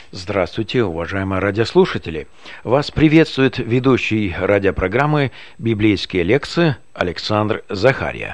Здравствуйте, уважаемые радиослушатели! Вас приветствует ведущий радиопрограммы «Библейские лекции» Александр Захарья.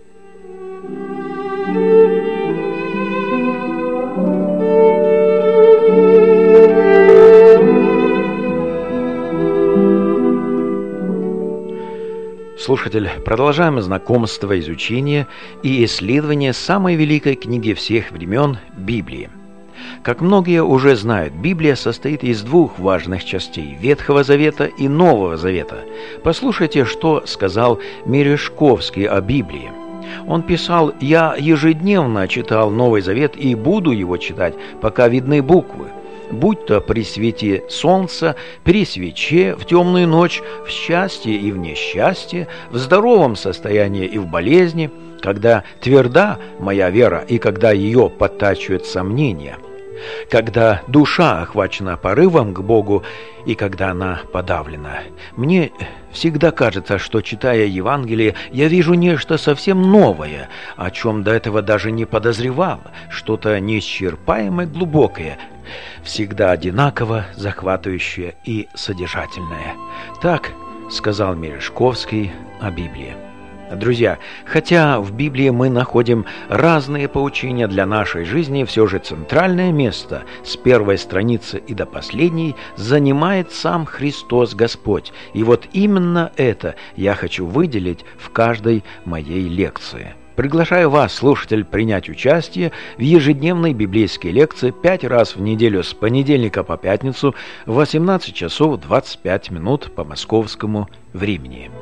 Слушатель, продолжаем знакомство, изучение и исследование самой великой книги всех времен – Библии. Как многие уже знают, Библия состоит из двух важных частей – Ветхого Завета и Нового Завета. Послушайте, что сказал Мережковский о Библии. Он писал: «Я ежедневно читал Новый Завет и буду его читать, пока видны буквы. Будь то при свете солнца, при свече, в темную ночь, в счастье и в несчастье, в здоровом состоянии и в болезни, когда тверда моя вера и когда ее подтачивают сомнения, когда душа охвачена порывом к Богу и когда она подавлена. Мне всегда кажется, что, читая Евангелие, я вижу нечто совсем новое, о чем до этого даже не подозревал, что-то неисчерпаемое, глубокое, всегда одинаково захватывающее и содержательное». Так сказал Мережковский о Библии. Друзья, хотя в Библии мы находим разные поучения для нашей жизни, все же центральное место с первой страницы и до последней занимает сам Христос Господь. И вот именно это я хочу выделить в каждой моей лекции. Приглашаю вас, слушатель, принять участие в ежедневной библейской лекции 5 раз в неделю с понедельника по пятницу в 18 часов 25 минут по московскому времени.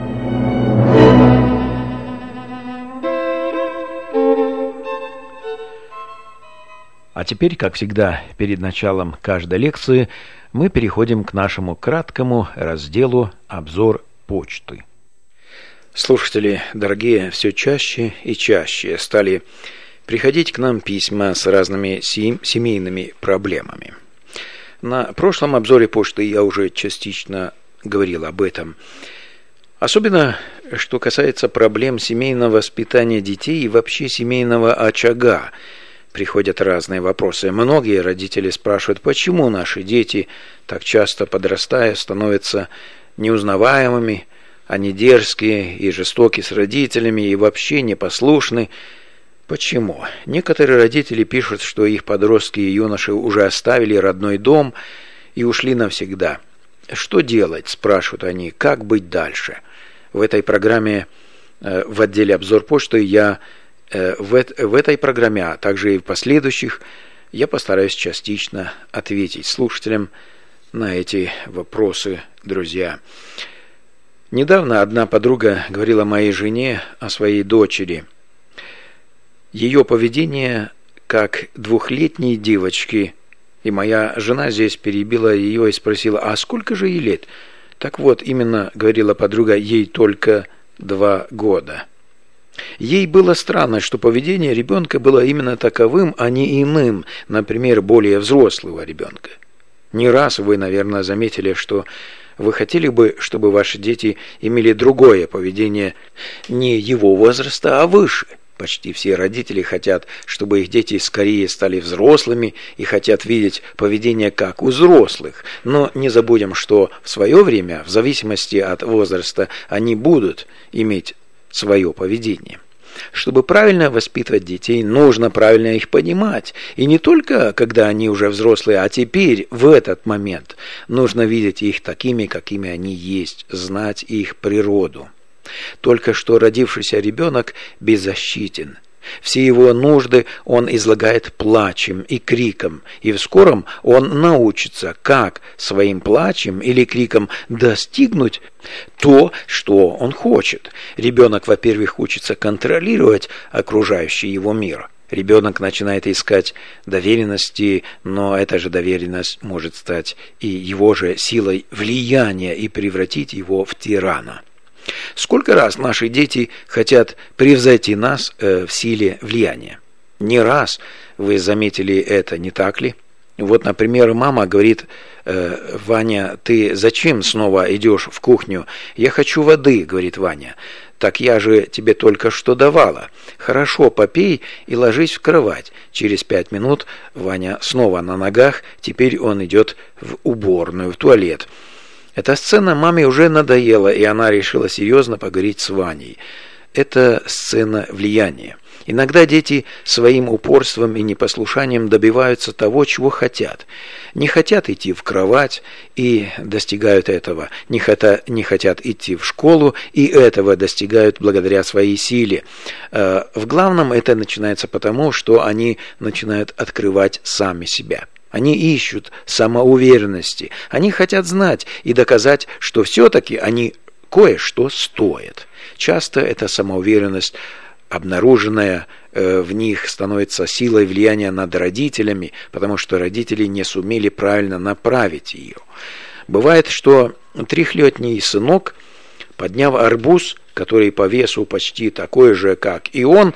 А теперь, как всегда, перед началом каждой лекции мы переходим к нашему краткому разделу «Обзор почты». Слушатели, дорогие, все чаще и чаще стали приходить к нам письма с разными семейными проблемами. На прошлом обзоре почты я уже частично говорил об этом. Особенно, что касается проблем семейного воспитания детей и вообще семейного очага, приходят разные вопросы. Многие родители спрашивают, почему наши дети, так часто подрастая, становятся неузнаваемыми, они дерзкие и жестокие с родителями и вообще непослушны. Почему? Некоторые родители пишут, что их подростки и юноши уже оставили родной дом и ушли навсегда. Что делать, спрашивают они, как быть дальше? В этой программе, в отделе «Обзор почты» я в этой программе, а также и в последующих, я постараюсь частично ответить слушателям на эти вопросы, друзья. Недавно одна подруга говорила моей жене о своей дочери. Ее поведение как 2-летней девочки, и моя жена здесь перебила ее и спросила, а сколько же ей лет? Так вот, именно, говорила подруга, ей только 2 года. Ей было странно, что поведение ребенка было именно таковым, а не иным, например, более взрослого ребенка. Не раз вы, наверное, заметили, что вы хотели бы, чтобы ваши дети имели другое поведение, не его возраста, а выше. Почти все родители хотят, чтобы их дети скорее стали взрослыми и хотят видеть поведение как у взрослых. Но не забудем, что в свое время, в зависимости от возраста, они будут иметь свое поведение. Чтобы правильно воспитывать детей, нужно правильно их понимать. И не только, когда они уже взрослые, а теперь, в этот момент, нужно видеть их такими, какими они есть, знать их природу. Только что родившийся ребенок беззащитен. Все его нужды он излагает плачем и криком, и в скором он научится, как своим плачем или криком достигнуть то, что он хочет. Ребенок, во-первых, учится контролировать окружающий его мир. Ребенок начинает искать доверенности, но эта же доверенность может стать и его же силой влияния и превратить его в тирана. Сколько раз наши дети хотят превзойти нас в силе влияния? Не раз вы заметили это, не так ли? Вот, например, мама говорит: «Ваня, ты зачем снова идешь в кухню?» «Я хочу воды», — говорит Ваня. так я же тебе только что давала. Хорошо, попей и ложись в кровать». Через 5 минут Ваня снова на ногах, теперь он идет в уборную, в туалет. Эта сцена маме уже надоела, и она решила серьезно поговорить с Ваней. Это сцена влияния. Иногда дети своим упорством и непослушанием добиваются того, чего хотят. Не хотят идти в кровать и достигают этого. Не хотят идти в школу и этого достигают благодаря своей силе. В главном это начинается потому, что они начинают открывать сами себя. Они ищут самоуверенности. Они хотят знать и доказать, что все-таки они кое-что стоят. Часто эта самоуверенность, обнаруженная в них, становится силой влияния над родителями, потому что родители не сумели правильно направить ее. Бывает, что 3-летний сынок, подняв арбуз, который по весу почти такой же, как и он,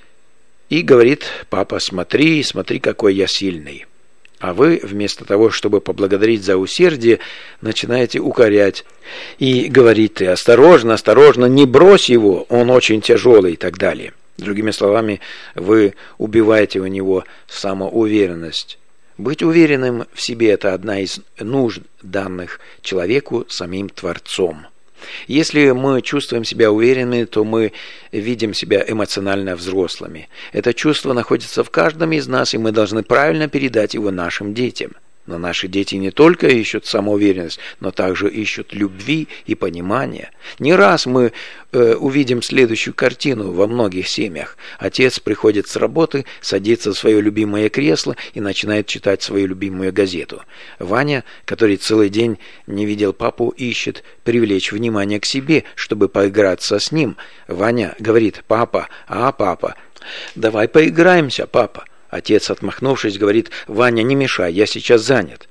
и говорит: «Папа, смотри, смотри, какой я сильный». А вы, вместо того, чтобы поблагодарить за усердие, начинаете укорять и говорить: «Ты осторожно, осторожно, не брось его, он очень тяжелый» и так далее. Другими словами, вы убиваете у него самоуверенность. Быть уверенным в себе – это одна из нужд, данных человеку самим Творцом. Если мы чувствуем себя уверенными, то мы видим себя эмоционально взрослыми. Это чувство находится в каждом из нас, и мы должны правильно передать его нашим детям. Но наши дети не только ищут самоуверенность, но также ищут любви и понимания. Не раз мы увидим следующую картину во многих семьях. Отец приходит с работы, садится в свое любимое кресло и начинает читать свою любимую газету. Ваня, который целый день не видел папу, ищет привлечь внимание к себе, чтобы поиграться с ним. Ваня говорит: «Папа, папа, давай поиграемся, папа». Отец, отмахнувшись, говорит: «Ваня, не мешай, я сейчас занят».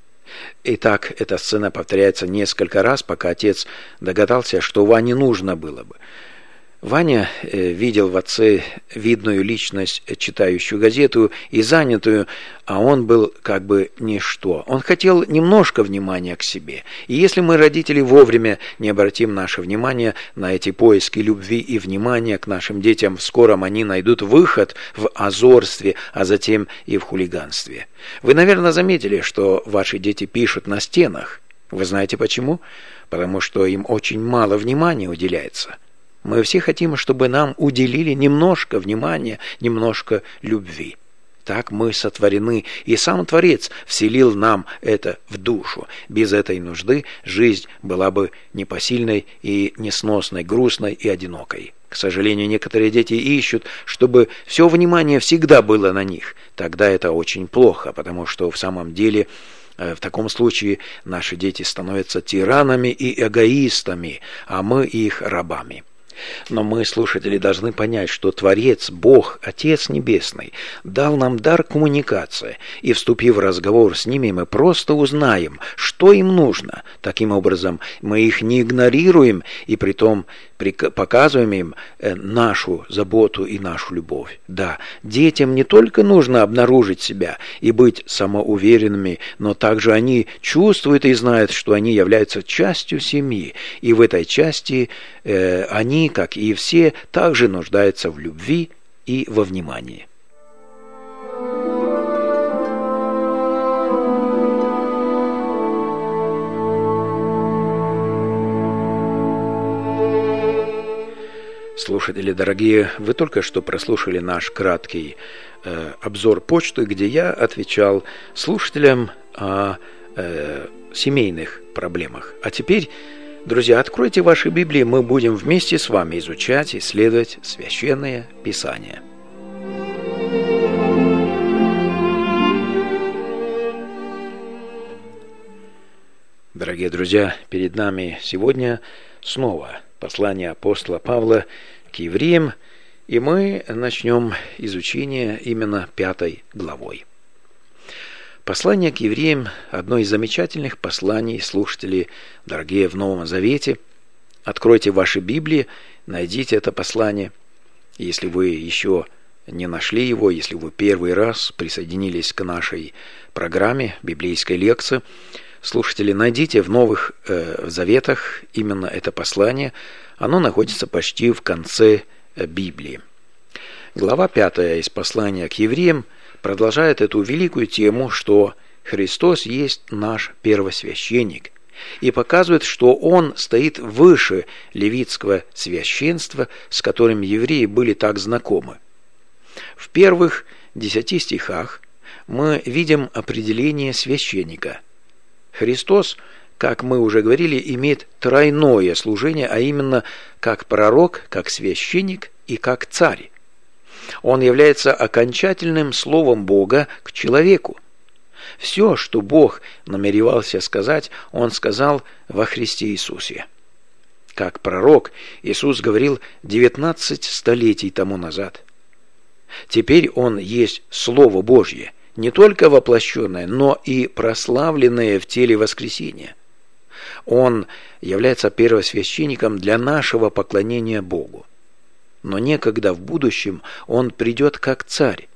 И так эта сцена повторяется несколько раз, пока отец догадался, что Ване нужно было бы. Ваня видел в отце видную личность, читающую газету и занятую, а он был как бы ничто. Он хотел немножко внимания к себе. И если мы, родители, вовремя не обратим наше внимание на эти поиски любви и внимания к нашим детям, в скором они найдут выход в озорстве, а затем и в хулиганстве. Вы, наверное, заметили, что ваши дети пишут на стенах. Вы знаете почему? Потому что им очень мало внимания уделяется. Мы все хотим, чтобы нам уделили немножко внимания, немножко любви. Так мы сотворены, и сам Творец вселил нам это в душу. Без этой нужды жизнь была бы непосильной и несносной, грустной и одинокой. К сожалению, некоторые дети ищут, чтобы все внимание всегда было на них. Тогда это очень плохо, потому что в самом деле в таком случае наши дети становятся тиранами и эгоистами, а мы их рабами. Но мы, слушатели, должны понять, что Творец, Бог, Отец Небесный, дал нам дар коммуникации, и, вступив в разговор с ними, мы просто узнаем, что им нужно. Таким образом, мы их не игнорируем, и притом показываем им нашу заботу и нашу любовь. Да, детям не только нужно обнаружить себя и быть самоуверенными, но также они чувствуют и знают, что они являются частью семьи, и в этой части они, как и все, также нуждаются в любви и во внимании. Слушатели дорогие, вы только что прослушали наш краткий обзор почты, где я отвечал слушателям о семейных проблемах. А теперь, друзья, откройте ваши Библии, мы будем вместе с вами изучать и исследовать Священное Писание. Дорогие друзья, перед нами сегодня снова послание апостола Павла к евреям, и мы начнем изучение именно 5 главой. Послание к евреям – одно из замечательных посланий, слушатели, дорогие, в Новом Завете. Откройте ваши Библии, найдите это послание. Если вы еще не нашли его, если вы первый раз присоединились к нашей программе библейской лекции, Слушатели, найдите в Новых Заветах именно это послание. Оно находится почти в конце Библии. Глава 5 из послания к евреям продолжает эту великую тему, что Христос есть наш первосвященник, и показывает, что Он стоит выше левитского священства, с которым евреи были так знакомы. В первых 10 стихах мы видим определение священника. Христос, как мы уже говорили, имеет тройное служение, а именно как пророк, как священник и как царь. Он является окончательным словом Бога к человеку. Все, что Бог намеревался сказать, Он сказал во Христе Иисусе. Как пророк Иисус говорил 19 столетий тому назад. Теперь Он есть Слово Божье, не только воплощенное, но и прославленное в теле воскресения. Он является первосвященником для нашего поклонения Богу. Но некогда в будущем Он придет как царь.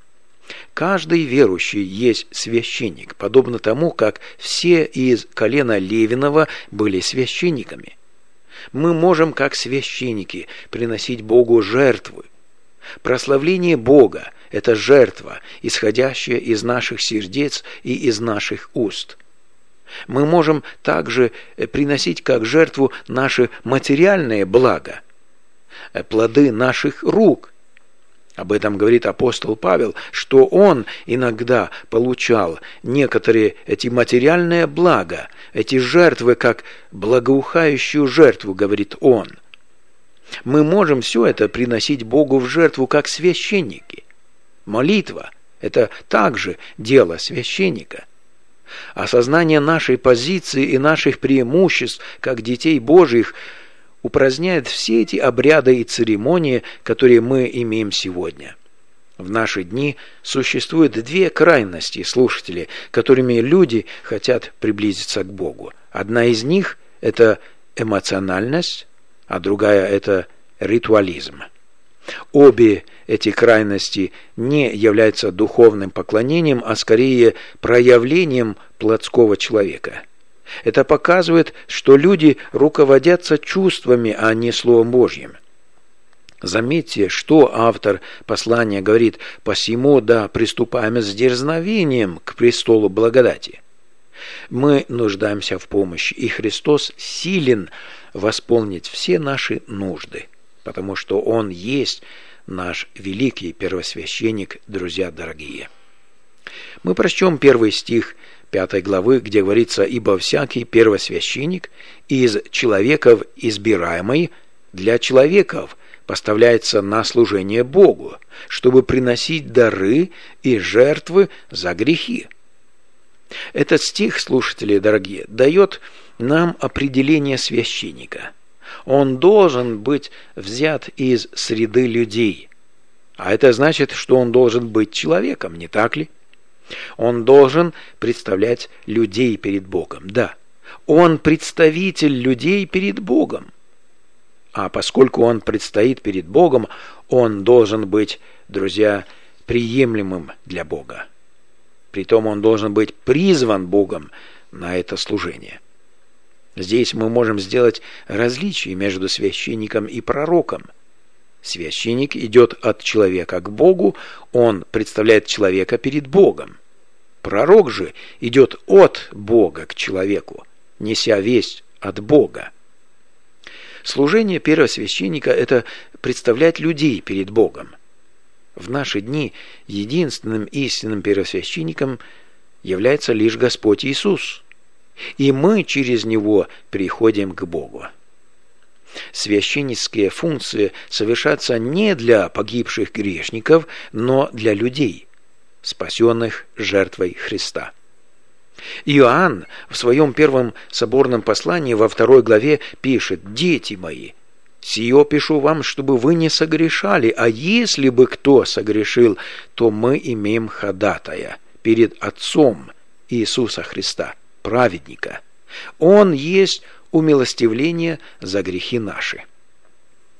Каждый верующий есть священник, подобно тому, как все из колена Левинова были священниками. Мы можем, как священники, приносить Богу жертвы. Прославление Бога – это жертва, исходящая из наших сердец и из наших уст. Мы можем также приносить как жертву наши материальные блага, плоды наших рук. Об этом говорит апостол Павел, что он иногда получал некоторые эти материальные блага, эти жертвы, как благоухающую жертву, говорит он. Мы можем все это приносить Богу в жертву, как священники. Молитва – это также дело священника. Осознание нашей позиции и наших преимуществ, как детей Божьих, упраздняет все эти обряды и церемонии, которые мы имеем сегодня. В наши дни существуют две крайности, слушатели, которыми люди хотят приблизиться к Богу. Одна из них – это эмоциональность, а другая – это ритуализм. Обе эти крайности не являются духовным поклонением, а скорее проявлением плотского человека. Это показывает, что люди руководятся чувствами, а не Словом Божьим. Заметьте, что автор послания говорит: «Посему да приступаем с дерзновением к престолу благодати». Мы нуждаемся в помощи, и Христос силен восполнить все наши нужды, потому что Он есть наш великий первосвященник, друзья дорогие. Мы прочтем 1 стих 5 главы, где говорится: «Ибо всякий первосвященник из человеков избираемый для человеков поставляется на служение Богу, чтобы приносить дары и жертвы за грехи». Этот стих, слушатели дорогие, дает нам определение священника. Он должен быть взят из среды людей. А это значит, что он должен быть человеком, не так ли? Он должен представлять людей перед Богом. Да, он представитель людей перед Богом. А поскольку он предстоит перед Богом, он должен быть, друзья, приемлемым для Бога. Притом он должен быть призван Богом на это служение. Здесь мы можем сделать различие между священником и пророком. Священник идет от человека к Богу, он представляет человека перед Богом. Пророк же идет от Бога к человеку, неся весть от Бога. Служение первосвященника – это представлять людей перед Богом. В наши дни единственным истинным первосвященником является лишь Господь Иисус, и мы через Него приходим к Богу. Священнические функции совершаются не для погибших грешников, но для людей, спасенных жертвой Христа. Иоанн в своем первом соборном послании во 2 главе пишет: «Дети мои, сие пишу вам, чтобы вы не согрешали, а если бы кто согрешил, то мы имеем ходатая перед Отцом Иисуса Христа, праведника. Он есть умилостивление за грехи наши».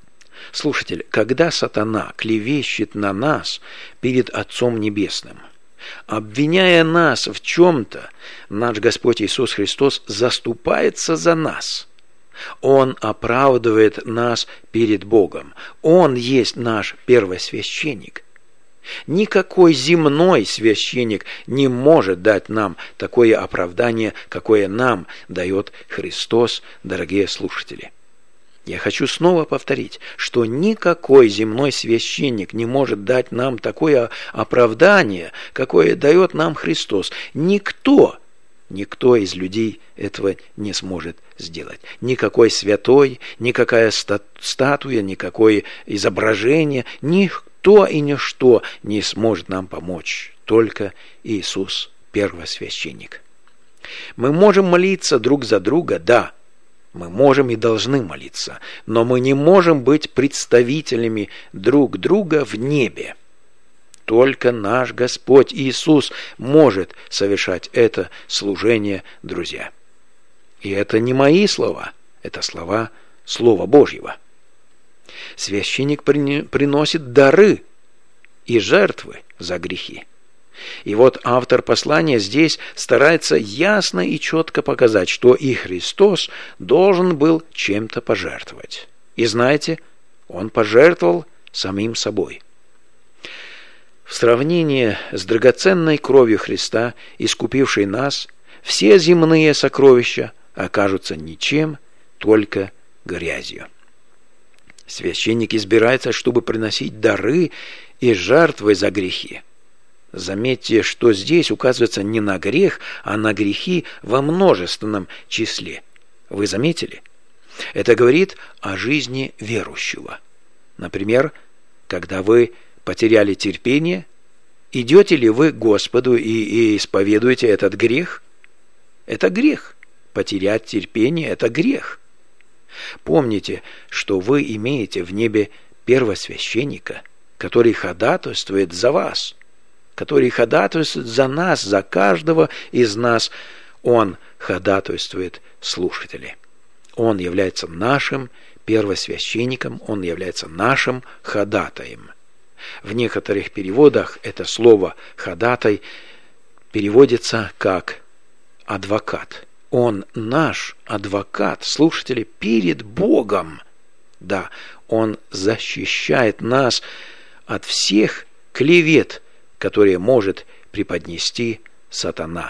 Слушатель, когда сатана клевещет на нас перед Отцом Небесным, Обвиняя нас в чем-то, наш Господь Иисус Христос заступается за нас. Он оправдывает нас перед Богом. Он есть наш первосвященник. Никакой земной священник не может дать нам такое оправдание, какое нам дает Христос, дорогие слушатели. Я хочу снова повторить, что никакой земной священник не может дать нам такое оправдание, какое дает нам Христос. Никто из людей этого не сможет сделать. Никакой святой, никакая статуя, никакое изображение, никто и ничто не сможет нам помочь. Только Иисус, первосвященник. Мы можем молиться друг за друга, да. Мы можем и должны молиться, но мы не можем быть представителями друг друга в небе. Только наш Господь Иисус может совершать это служение, друзья. И это не мои слова, это слова Слова Божьего. Священник приносит дары и жертвы за грехи. И вот автор послания здесь старается ясно и четко показать, что и Христос должен был чем-то пожертвовать. И знаете, Он пожертвовал самим собой. В сравнении с драгоценной кровью Христа, искупившей нас, все земные сокровища окажутся ничем, только грязью. Священник избирается, чтобы приносить дары и жертвы за грехи. Заметьте, что здесь указывается не на грех, а на грехи во множественном числе. Вы заметили? Это говорит о жизни верующего. Например, когда вы потеряли терпение, идете ли вы к Господу и исповедуете этот грех? Это грех. Потерять терпение – это грех. Помните, что вы имеете в небе первосвященника, который ходатайствует за вас, который ходатайствует за нас, за каждого из нас. Он ходатайствует, слушатели. Он является нашим первосвященником, он является нашим ходатаем. В некоторых переводах это слово «ходатай» переводится как «адвокат». Он наш адвокат, слушатели, перед Богом. Да, он защищает нас от всех клевет, которые может преподнести сатана.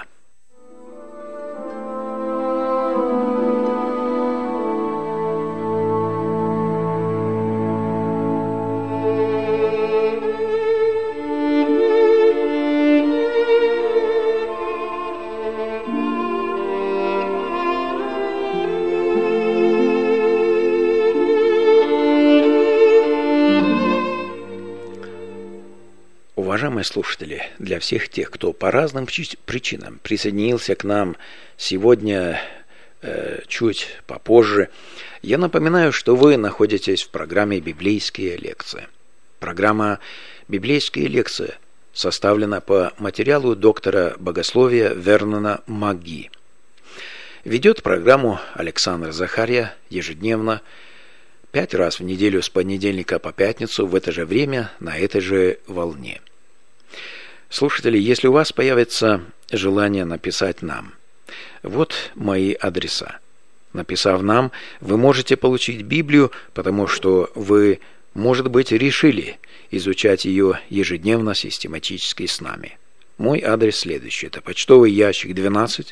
Уважаемые слушатели, для всех тех, кто по разным причинам присоединился к нам сегодня чуть попозже, я напоминаю, что вы находитесь в программе «Библейские лекции». Программа «Библейские лекции» составлена по материалу доктора богословия Вернона Маги. Ведет программу Александр Захарья ежедневно, 5 раз в неделю с понедельника по пятницу в это же время на этой же волне. Слушатели, если у вас появится желание написать нам, вот мои адреса. Написав нам, вы можете получить Библию, потому что вы, может быть, решили изучать ее ежедневно, систематически с нами. Мой адрес следующий. Это почтовый ящик 12,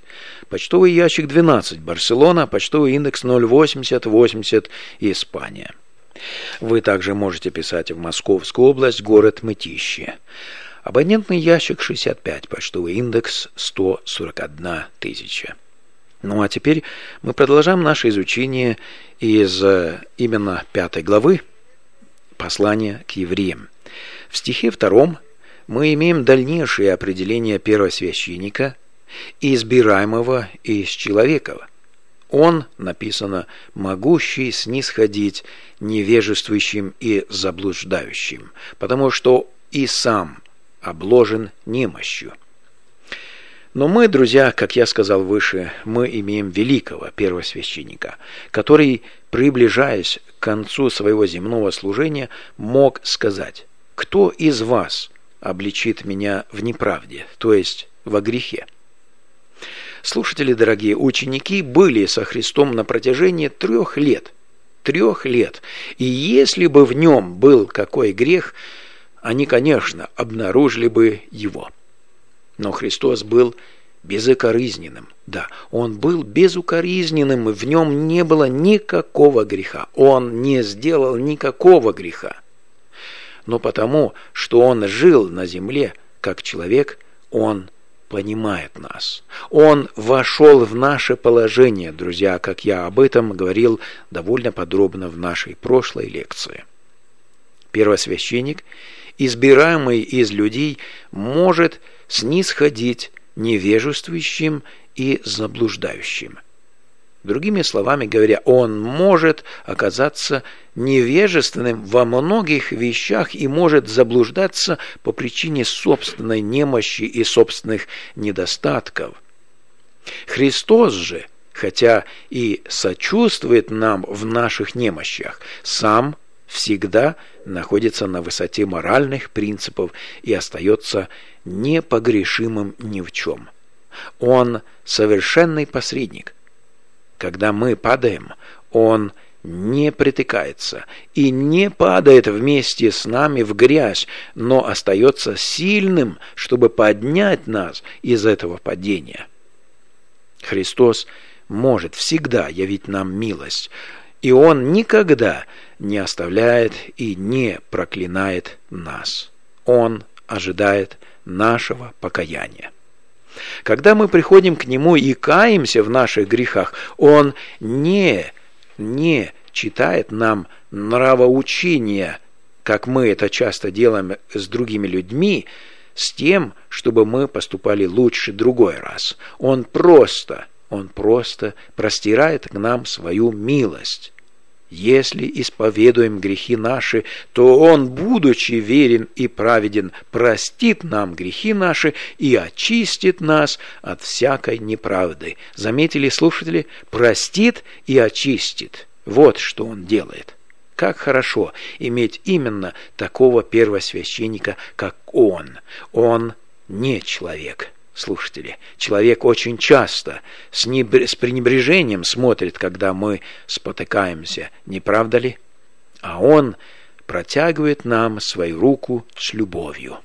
Барселона, почтовый индекс 08080, Испания. Вы также можете писать в Московскую область, город Мытищи. Абонентный ящик 65, почтовый индекс 141 тысяча. Ну а теперь мы продолжаем наше изучение из именно 5 главы послания к евреям. В стихе 2 мы имеем дальнейшее определение первосвященника, избираемого из человека. Он, написано, могущий снисходить невежествующим и заблуждающим, потому что и сам обложен немощью. Но мы, друзья, как я сказал выше, мы имеем великого первосвященника, который, приближаясь к концу своего земного служения, мог сказать: «Кто из вас обличит меня в неправде, то есть во грехе. Слушатели дорогие, ученики были со Христом на протяжении 3 лет. 3 лет. И если бы в нем был какой грех, они, конечно, обнаружили бы его. Но Христос был безукоризненным. Да, Он был безукоризненным, и в нем не было никакого греха. Он не сделал никакого греха. Но потому, что Он жил на земле как человек, Он понимает нас. Он вошел в наше положение, друзья, как я об этом говорил довольно подробно в нашей прошлой лекции. Первосвященник, избираемый из людей, может снисходить невежествующим и заблуждающим. Другими словами говоря, он может оказаться невежественным во многих вещах и может заблуждаться по причине собственной немощи и собственных недостатков. Христос же, хотя и сочувствует нам в наших немощах, сам всегда находится на высоте моральных принципов и остается непогрешимым ни в чем. Он совершенный посредник. Когда мы падаем, Он не притыкается и не падает вместе с нами в грязь, но остается сильным, чтобы поднять нас из этого падения. Христос может всегда явить нам милость, и Он никогда не оставляет и не проклинает нас. Он ожидает нашего покаяния. Когда мы приходим к Нему и каемся в наших грехах, Он не читает нам нравоучения, как мы это часто делаем с другими людьми, с тем, чтобы мы поступали лучше другой раз. Он просто простирает к нам свою милость. Если исповедуем грехи наши, то Он, будучи верен и праведен, простит нам грехи наши и очистит нас от всякой неправды. Заметили, слушатели? Простит и очистит. Вот что Он делает. Как хорошо иметь именно такого первосвященника, как Он. Он не человек. Слушатели, человек очень часто с пренебрежением смотрит, когда мы спотыкаемся, не правда ли? А Он протягивает нам свою руку с любовью.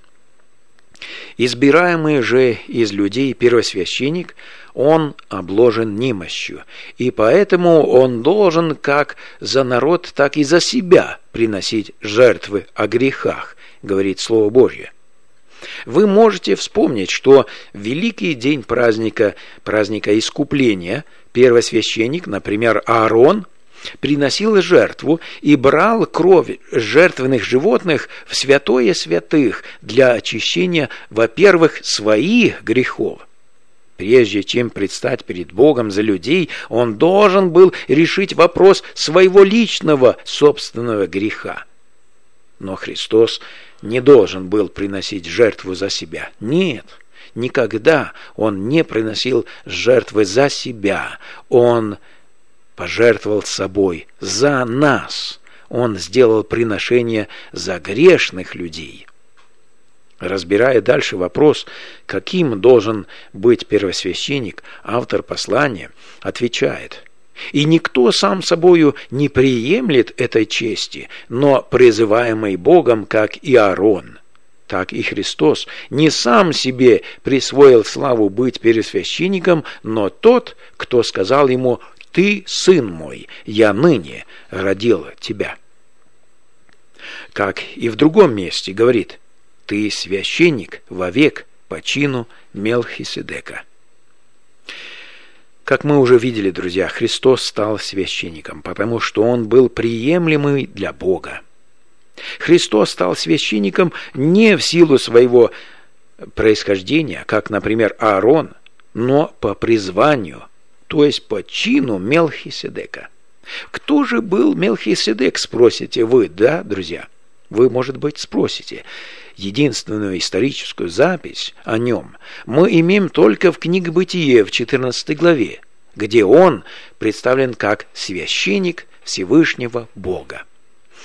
Избираемый же из людей первосвященник, он обложен немощью, и поэтому он должен как за народ, так и за себя приносить жертвы о грехах, говорит Слово Божье. Вы можете вспомнить, что в великий день праздника искупления первосвященник, например, Аарон, приносил жертву и брал кровь жертвенных животных в святое святых для очищения, во-первых, своих грехов. Прежде чем предстать перед Богом за людей, он должен был решить вопрос своего личного собственного греха. Но Христос не должен был приносить жертву за себя. Нет, никогда Он не приносил жертвы за себя. Он пожертвовал собой за нас. Он сделал приношение за грешных людей. Разбирая дальше вопрос, каким должен быть первосвященник, автор послания отвечает: «И никто сам собою не приемлет этой чести, но призываемый Богом, как и Аарон, так и Христос, не сам себе присвоил славу быть первосвященником, но тот, кто сказал ему: «Ты, сын мой, я ныне родил тебя». Как и в другом месте говорит: «Ты священник вовек по чину Мелхиседека». Как мы уже видели, друзья, Христос стал священником, потому что Он был приемлемый для Бога. Христос стал священником не в силу своего происхождения, как, например, Аарон, но по призванию, то есть по чину Мелхиседека. Кто же был Мелхиседек, спросите вы, да, друзья? Вы, может быть, спросите. Единственную историческую запись о нем мы имеем только в книге «Бытие» в 14 главе, где он представлен как священник Всевышнего Бога.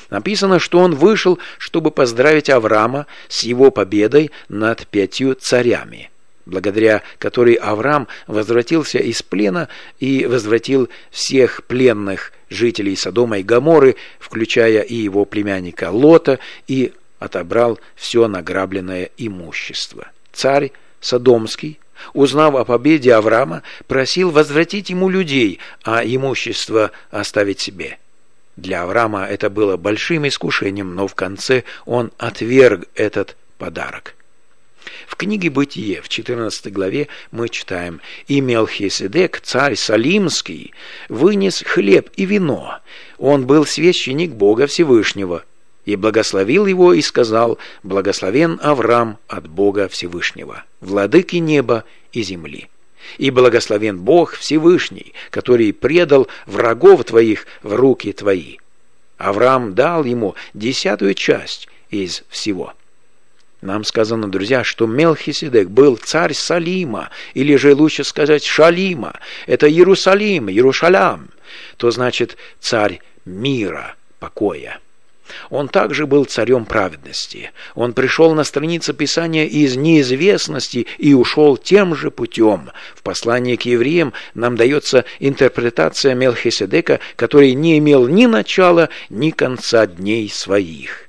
Написано, что он вышел, чтобы поздравить Авраама с его победой над 5 царями, благодаря которой Авраам возвратился из плена и возвратил всех пленных жителей Содома и Гоморры, включая и его племянника Лота, и отобрал все награбленное имущество. Царь Содомский, узнав о победе Авраама, просил возвратить ему людей, а имущество оставить себе. Для Авраама это было большим искушением, но в конце он отверг этот подарок. В книге «Бытие» в 14 главе мы читаем: «И Мелхиседек, царь Салимский, вынес хлеб и вино. Он был священник Бога Всевышнего, и благословил его и сказал: благословен Авраам от Бога Всевышнего, владыки неба и земли. И благословен Бог Всевышний, который предал врагов твоих в руки твои». Авраам дал ему 10-ю часть из всего. Нам сказано, друзья, что Мелхиседек был царь Салима, или же лучше сказать Шалима. Это Иерусалим, Иерушалям, то значит царь мира, покоя. Он также был царем праведности. Он пришел на страницы Писания из неизвестности и ушел тем же путем. В послании к евреям нам дается интерпретация Мелхиседека, который не имел ни начала, ни конца дней своих.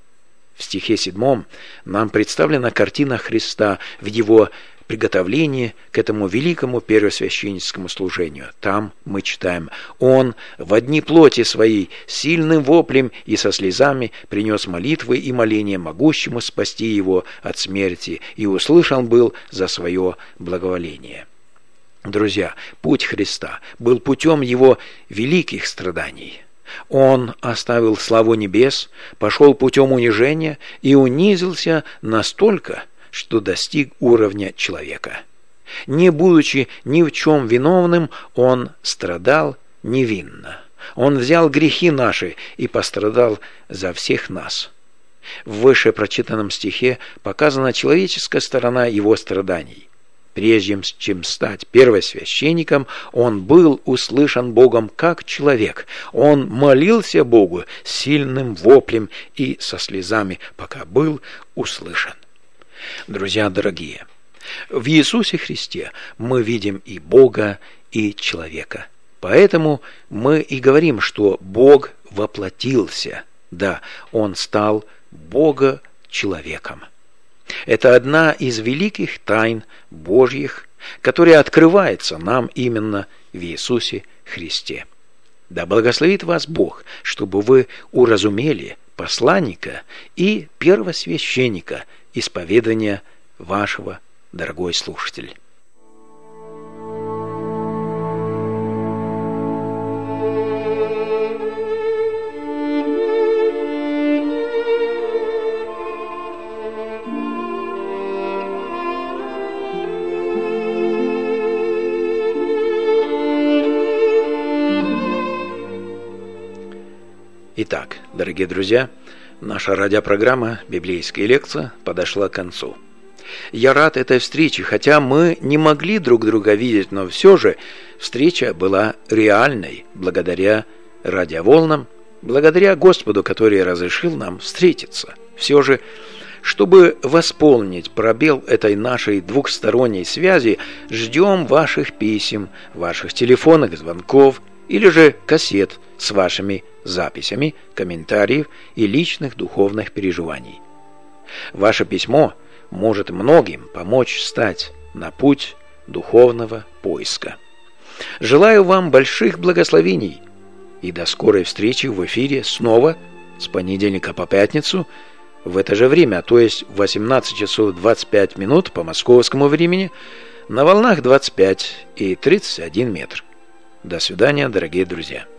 В стихе 7 нам представлена картина Христа в его приготовлении к этому великому первосвященническому служению. Там мы читаем: «Он во дни плоти своей сильным воплем и со слезами принес молитвы и моления могущему спасти его от смерти, и услышан был за свое благоволение». Друзья, путь Христа был путем его великих страданий. Он оставил славу небес, пошел путем унижения и унизился настолько, что достиг уровня человека. Не будучи ни в чем виновным, он страдал невинно. Он взял грехи наши и пострадал за всех нас. В выше прочитанном стихе показана человеческая сторона его страданий. Прежде чем стать первосвященником, он был услышан Богом как человек. Он молился Богу сильным воплем и со слезами, пока был услышан. Друзья дорогие, в Иисусе Христе мы видим и Бога, и человека. Поэтому мы и говорим, что Бог воплотился. Да, Он стал Бога-человеком. Это одна из великих тайн Божьих, которая открывается нам именно в Иисусе Христе. Да благословит вас Бог, чтобы вы уразумели посланника и первосвященника исповедания вашего, дорогой слушатель. Итак, дорогие друзья, наша радиопрограмма «Библейская лекция» подошла к концу. Я рад этой встрече, хотя мы не могли друг друга видеть, но все же встреча была реальной благодаря радиоволнам, благодаря Господу, который разрешил нам встретиться. Все же, чтобы восполнить пробел этой нашей двухсторонней связи, ждем ваших писем, ваших телефонных звонков или же кассет с вашими записями, комментариев и личных духовных переживаний. Ваше письмо может многим помочь стать на путь духовного поиска. Желаю вам больших благословений и до скорой встречи в эфире снова с понедельника по пятницу в это же время, то есть в 18 часов 25 минут по московскому времени на волнах 25 и 31 метр. До свидания, дорогие друзья.